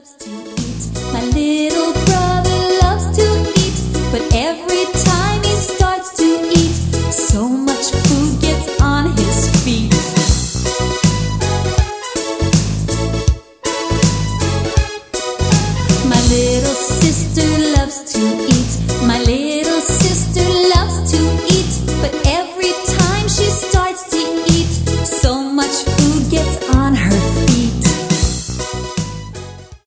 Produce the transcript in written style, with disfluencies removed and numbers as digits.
loves to eat. My little brother loves to eat, but every time he starts to eat, so much food gets on his feet. My little sister loves to